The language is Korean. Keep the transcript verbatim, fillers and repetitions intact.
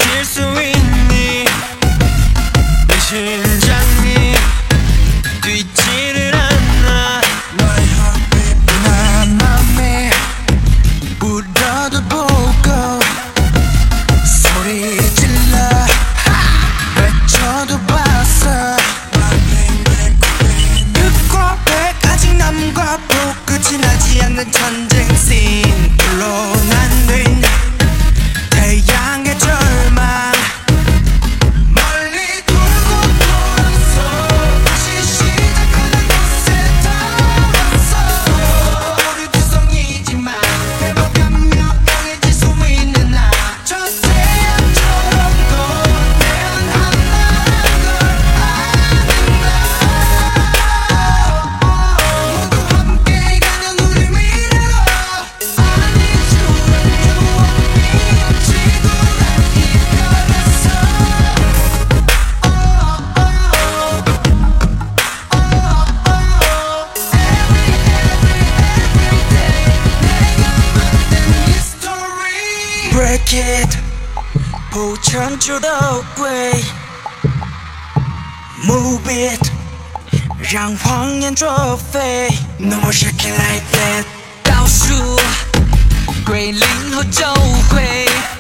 느낄 수 있니 내 심장이 뛰지를 않아 너의 heartbeat 나 맘에 울어도 보고 소리 질러 외쳐도 봤어 그 고백 아직 남과 부 끝이 나지 않는 전쟁 씬 물론 안된 태양의 절망 멀리 돌고 돌아서 다시 시작하는 곳에 닿았어 우리 두성이지만 회복하며 강해질 수 있는 나 저 태양처럼도 내는 하나라는 걸 아는 나 모두 함께 가는 우리 미래로 아닌 줄은 유언이 없지도 않게 변했어 Break it 不成就的鬼 Move it 让谎言作废 No more shaking like that 倒数归零后就会